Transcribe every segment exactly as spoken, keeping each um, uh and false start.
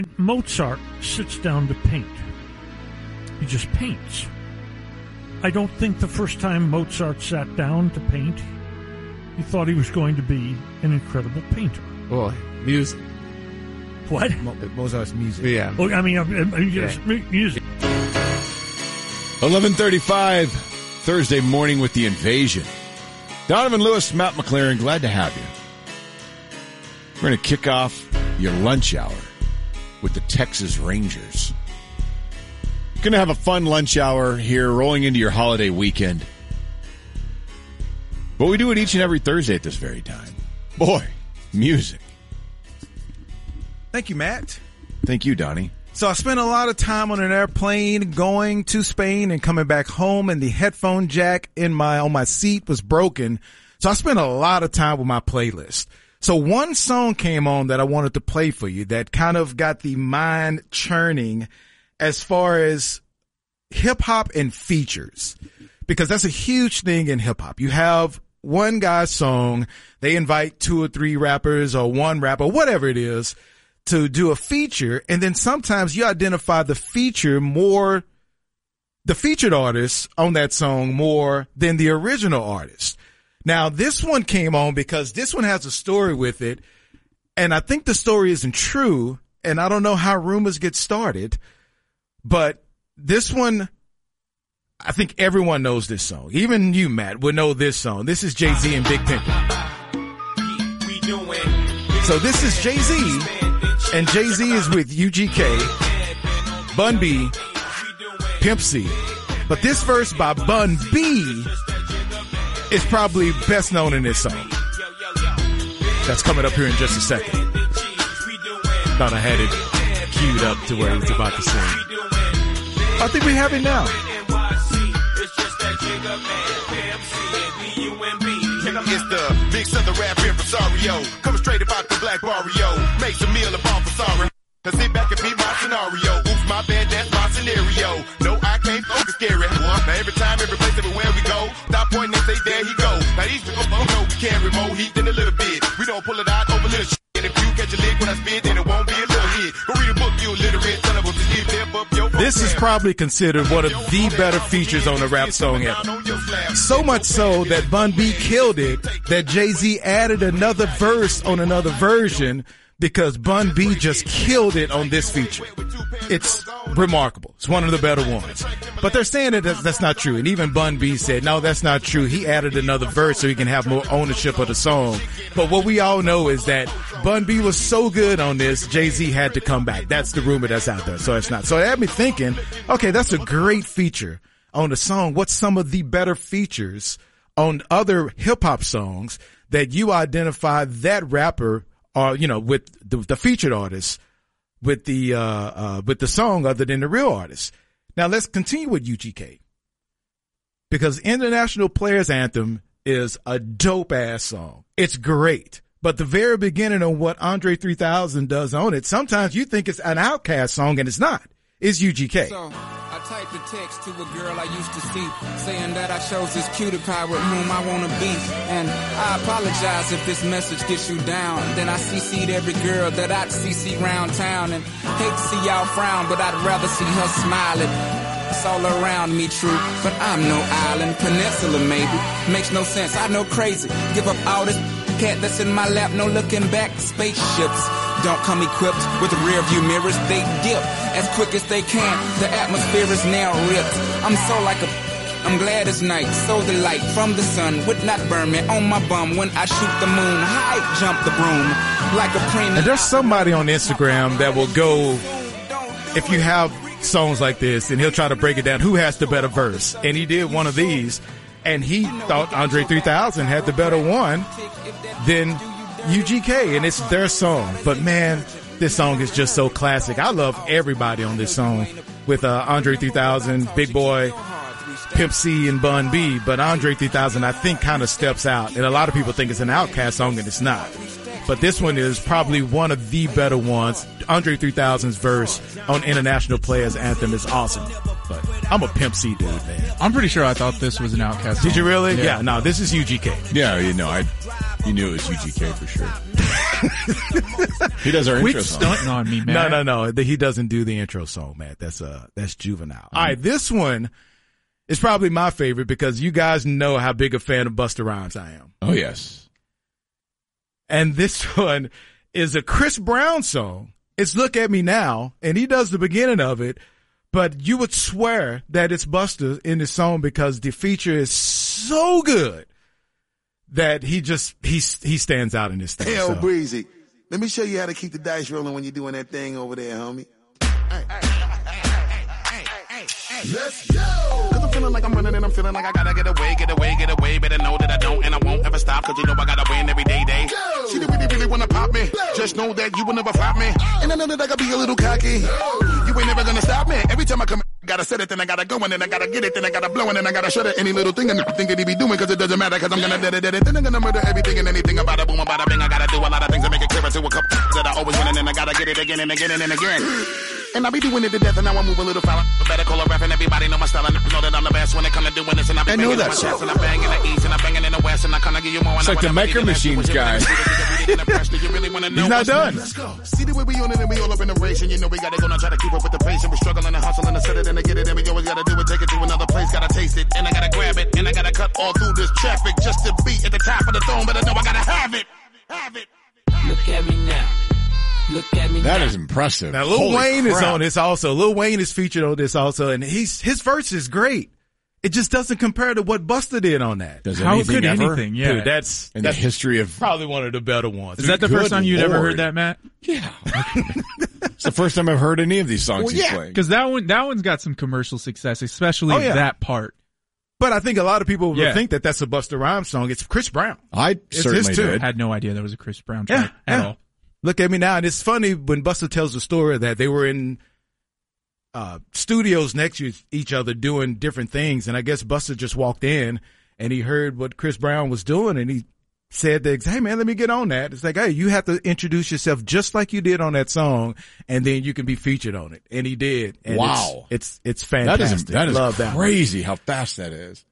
Mozart sits down to paint. He just paints. I don't think the first time Mozart sat down to paint, he thought he was going to be an incredible painter. Well, music. What? Mo- Mozart's music. Yeah. Oh, I mean, I mean just Yeah. music. eleven thirty-five, Thursday morning with the invasion. Donovan Lewis, Matt McLaren, glad to have you. We're going to kick off your lunch hour with the Texas Rangers. Going to have a fun lunch hour here rolling into your holiday weekend. But we do it each and every Thursday at this very time. Boy, music. Thank you, Matt. Thank you, Donnie. So I spent a lot of time on an airplane going to Spain and coming back home, and the headphone jack in my on my seat was broken. So I spent a lot of time with my playlist. So one song came on that I wanted to play for you that kind of got the mind churning as far as hip hop and features, because that's a huge thing in hip hop. You have one guy's song, they invite two or three rappers or one rapper, whatever it is, to do a feature, and then sometimes you identify the feature more, the featured artist on that song more than the original artist. Now, this one came on because this one has a story with it, and I think the story isn't true, and I don't know how rumors get started, but this one, I think everyone knows this song. Even you, Matt, would know this song. This is Jay-Z and Big Pimpin'. So this is Jay-Z, and Jay-Z is with U G K, Bun B, Pimp C. But this verse by Bun B is probably best known in this song. That's coming up here in just a second. Thought I had it queued up to where it's about to sing. I think we have it now. It's the big southern rap impresario, coming straight about the black barrio. Makes a meal of all for sorry. Now sit back and be my scenario. Oops, my bad, that's my scenario. No, I can't focus scary. Now every time, every place, everywhere we go, stop pointing and say, there he go. Now these people don't know we carry more heat than a little bit. We don't pull it out over little shit. And if you catch a lick when I spit, then it won't be a little hit. Go read a book, you illiterate son of a bitch. Step up your This is probably considered one of the better features on a rap song ever. So much so that Bun B killed it, that Jay-Z added another verse on another version because Bun B just killed it on this feature. It's remarkable. It's one of the better ones. But they're saying that that's, that's not true. And even Bun B said, no, that's not true. He added another verse so he can have more ownership of the song. But what we all know is that Bun B was so good on this, Jay-Z had to come back. That's the rumor that's out there. So it's not. So it had me thinking, okay, that's a great feature on the song. What's some of the better features on other hip hop songs that you identify that rapper or, you know, with the, the featured artist with the, uh, uh, with the song other than the real artist? Now let's continue with U G K, because International Players Anthem is a dope ass song. It's great. But the very beginning of what Andre three thousand does on it, sometimes you think it's an Outkast song and it's not. It's U G K. So I typed a text to a girl I used to see, saying that I chose this cutie pie with whom I want to be. And I apologize if this message gets you down. Then I C C'd every girl that I'd C C round town. And hate to see y'all frown, but I'd rather see her smiling. It's all around me, true, but I'm no island. Peninsula, maybe. Makes no sense, I know crazy. Give up all this cat that's in my lap, no looking back. Spaceships don't come equipped with rear view mirrors. They dip as quick as they can. The atmosphere is now ripped. I'm so like a... I'm glad it's night. So the light from the sun would not burn me on my bum when I shoot the moon. High jump the broom like a premium. And there's somebody on Instagram that will go, if you have songs like this, and he'll try to break it down, who has the better verse? And he did one of these, and he thought Andre three thousand had the better one than U G K, and it's their song. But man, this song is just so classic. I love everybody on this song with uh, Andre three thousand, Big Boy, Pimp C, and Bun B. But Andre three thousand, I think, kind of steps out, and a lot of people think it's an Outkast song, and it's not. But this one is probably one of the better ones. Andre three thousand's verse on International Players Anthem is awesome. But I'm a Pimp C dude, man. I'm pretty sure I thought this was an Outkast song. Did you really? Yeah. Yeah, no, this is U G K. Yeah, you know, I, you knew it was U G K for sure. He does our Quit intro song. stunting on me, man. No, no, no. The- He doesn't do the intro song, Matt. That's uh, that's Juvenile. All right, this one is probably my favorite because you guys know how big a fan of Busta Rhymes I am. Oh, yes. And this one is a Chris Brown song. It's Look at Me Now, and he does the beginning of it, but you would swear that it's Busta in this song because the feature is so good that he just, he, he stands out in this thing. Hell, so. Breezy. Let me show you how to keep the dice rolling when you're doing that thing over there, homie. Let's go! Cause I'm feeling like I'm running and I'm feeling like I gotta get away, get away, get away. Better know that I don't and I won't ever stop cause you know I gotta win every day, day. Go. She really, really wanna pop me. Go. Just know that you will never flop me. And I know that I gotta be a little cocky. Go. You ain't never gonna stop me. Every time I come, I gotta set it, then I gotta go, and then I gotta get it, then I gotta blow, and then I gotta shut it. Any little thing and think that he be doing cause it doesn't matter cause I'm gonna dead it, dead it. Then I'm gonna murder everything and anything about a boom, about a bing. I gotta do a lot of things to make it clearer to a couple that I always win, and then I gotta get it again and again and, and again. And I be doing it to death, and now I move a little foul. Better call a ref, and everybody know my style. And know that I'm the best when it come to doing this. And I be I know banging that in my song. chest, and I bang in the east, and I banging in the west, and I kinda give you more. It's like the Micro Machines guy. He's not done. Let's go. See the way we on it, and we all up in the race, and you know we gotta go now try to keep up with the pace, and we're struggling and hustling to set it and to get it, and we always gotta do it, take it to another place, gotta taste it, and I gotta grab it, and I gotta cut all through this traffic just to be at the top of the throne, but I know I gotta have it, have it. Look at me now. Look at me That now. is impressive. Now, Lil Holy Wayne is crap. on this also. Lil Wayne is featured on this also, and he's, his verse is great. It just doesn't compare to what Busta did on that. Does How anything could ever? anything? Yeah. Dude, that's, In that's the history of... probably one of the better ones. Is that the Good first time you'd ever Lord. heard that, Matt? Yeah. It's the first time I've heard any of these songs Well, he's yeah, playing. Because that one, that one's got some commercial success, especially Oh, yeah. that part. But I think a lot of people will Yeah. think that that's a Busta Rhymes song. It's Chris Brown. I It's certainly his too. did. I had no idea that was a Chris Brown Yeah, track at yeah. all. Look at me now. And it's funny when Busta tells the story that they were in uh studios next to each other doing different things. And I guess Busta just walked in and he heard what Chris Brown was doing and he said that, hey man, let me get on that. It's like, hey, you have to introduce yourself just like you did on that song and then you can be featured on it. And he did. And Wow. It's, it's, it's That fantastic. is, that is Love that one. crazy how fast that is.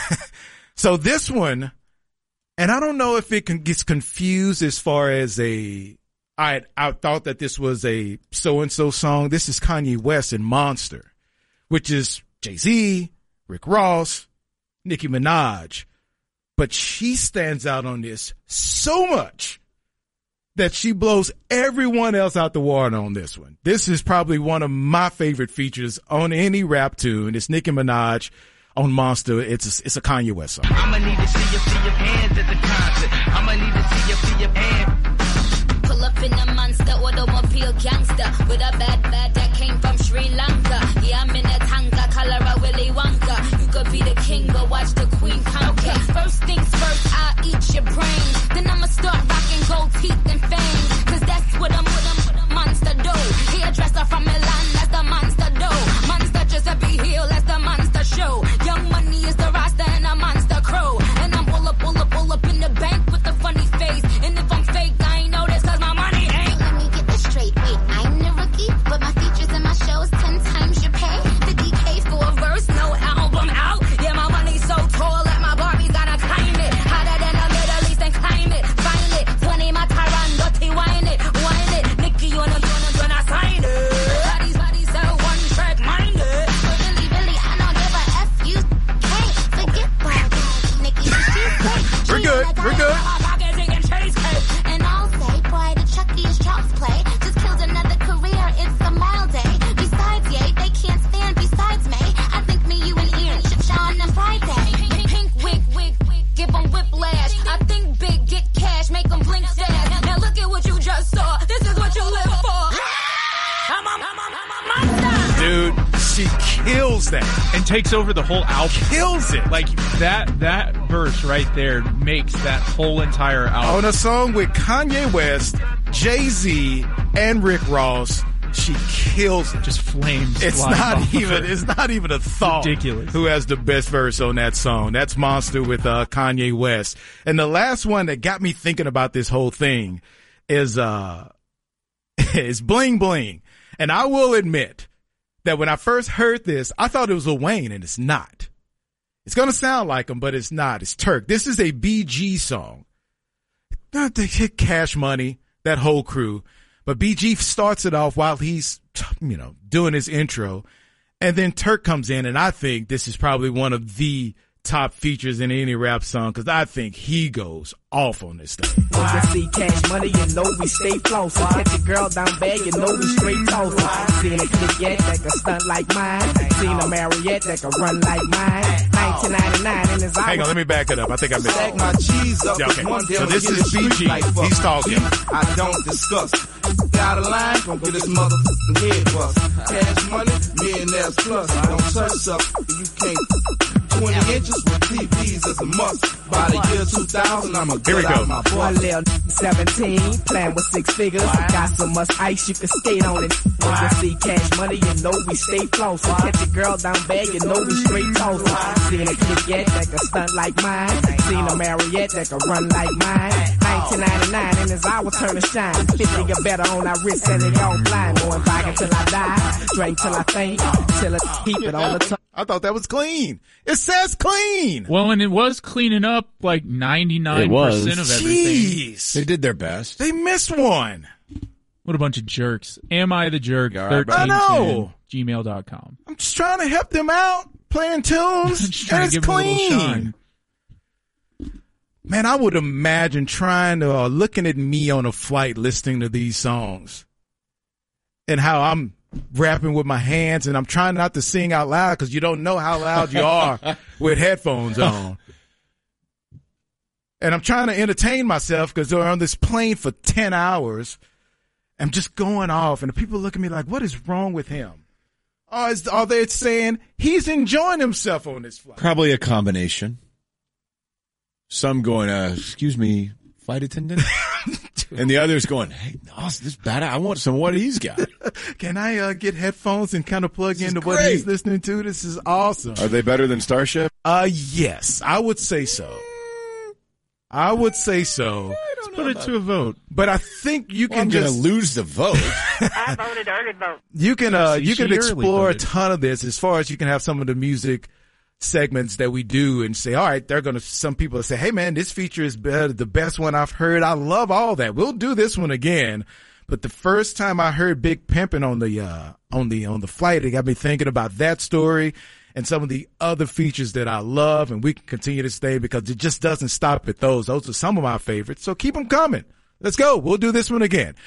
So this one, and I don't know if it can, gets confused as far as a, I, I thought that this was a so-and-so song. This is Kanye West and Monster, which is Jay-Z, Rick Ross, Nicki Minaj. But she stands out on this so much that she blows everyone else out the water on this one. This is probably one of my favorite features on any rap tune. It's Nicki Minaj on Monster. It's a, it's a Kanye West song. I'ma need to see you see your hands at the concert. I'ma need to see you see your hands. Pull up in a monster automobile gangster with a bad bad that came from Sri Lanka. Yeah, I'm in a tanga, color a Willy Wonka. You could be the king, but watch the queen conquer. Okay, first things first, I'll eat your brains. Then I'ma start rocking gold teeth and fangs. Cause that's what I'm with, I'm with a monster do. Hairdresser from Milan, that's the monster do. Monster Giuseppe Hill, that's the monster show. Young Money is the roster and a monster crew. And I'm pull up, pull up, pull up in the bank with a funny face. And if I'm fake, I ain't know this cause my money ain't. Let me get this straight. Wait, I'm the rookie, but my features and my shows ten times your pay. The D K for a verse, no album out. Yeah, my money's so tall that my Barbies gotta climb it. Hotter than the Middle East and climb it. Find it. twenty my Tyron, dirty wine it. Wine it. Nicky on the unit when I sign it. Bodies, bodies, so one track minded. But really, really, I don't give a F you. Hey, forget about that. Nikki, she's great. We're good. We're good. And I'll say, boy, the Chucky is child's play. Just killed another career. It's a mild day. Besides, yay, they can't stand besides me. I think me, you, and Ian should show on the Friday. Pink, pink wig, wig, wig, give them whiplash. I think big, get cash, make them blink fast. Now look at what you just saw. This is what you live for. I'm a, I'm a, I'm a monster. Dude, she kills that. And takes over the whole album. Kills it. Like that, that verse right there makes that whole entire On album. a song with Kanye West, Jay-Z, and Rick Ross, she kills it. Just flames. It's flying not off of even, her. it's not even a thought. Ridiculous. Who has the best verse on that song? That's Monster with, uh, Kanye West. And the last one that got me thinking about this whole thing is, uh, is Bling Bling. And I will admit that when I first heard this, I thought it was Lil Wayne and it's not. It's gonna sound like him, but it's not. It's Turk. This is a B G song. Not the hit Cash Money. that whole crew. But B G starts it off while he's, you know, doing his intro. And then Turk comes in, and I think this is probably one of the top features in any rap song because I think he goes off on this thing. When you see Cash Money, you know we stay flossing. Catch a girl down bad, you know we straight tossing. Seen a click yet that can stunt like mine. Seen a Mariette that can run like mine. nineteen ninety-nine in his Hang on, let me back it up. I think I missed Stack my cheese up. Yeah, okay. One day So this I'ma is get B a G. street life up. He's talking. I don't discuss. Got a line, gon' get this motherfucking head bust. Cash Money, millionaires plus. Don't touch up, you can't. twenty inches with T Vs is a must. By the year two thousand, I'ma get out my butt. One little seventeen, playing with six figures. Got so much ice you can skate on it. When you see Cash Money, you know we stay flossing. Catch a girl down bad, you know we straight tossing. Seen a kid yet that can stunt like mine. Seen a Mariette that can run like mine. nineteen ninety-nine and his hour turn to shine. fifty or better on our wrist and it all blind. Going back until I die, drink till I faint, till I keep it on the top. I thought that was clean. It says clean. Well, and it was cleaning up like ninety-nine percent of everything. Jeez. They did their best. They missed one. What a bunch of jerks. Am I the jerk? All right, thirteen I know. gmail dot com. I'm just trying to help them out, playing tunes, Just trying and to it's give them a little clean. shine. Man, I would imagine trying to, uh, looking at me on a flight listening to these songs and how I'm rapping with my hands and I'm trying not to sing out loud because you don't know how loud you are with headphones on. And I'm trying to entertain myself because they're on this plane for ten hours. I'm just going off and the people look at me like, what is wrong with him? Oh, is, are they saying he's enjoying himself on this flight? Probably a combination. Some going, uh, excuse me, flight attendant? And the others going, hey, Austin, this bad. I want some of what he's got. Can I uh, get headphones and kind of plug This into is what great. he's listening to? This is awesome. Are they better than Starship? Uh, yes, I would say so. I would say so. Let's put it to a vote. But I think you Well, can I'm going to just lose the vote. I voted early vote. you can uh See, you can she early explore a voted. ton of this as far as you can have some of the music segments that we do and say, all right, they're going to, some people say, hey man, this feature is better, the best one I've heard. I love all that. We'll do this one again. But the first time I heard Big Pimpin' on the, uh, on the, on the flight, it got me thinking about that story and some of the other features that I love. And we can continue to stay because it just doesn't stop at those. Those are some of my favorites. So keep them coming. Let's go. We'll do this one again.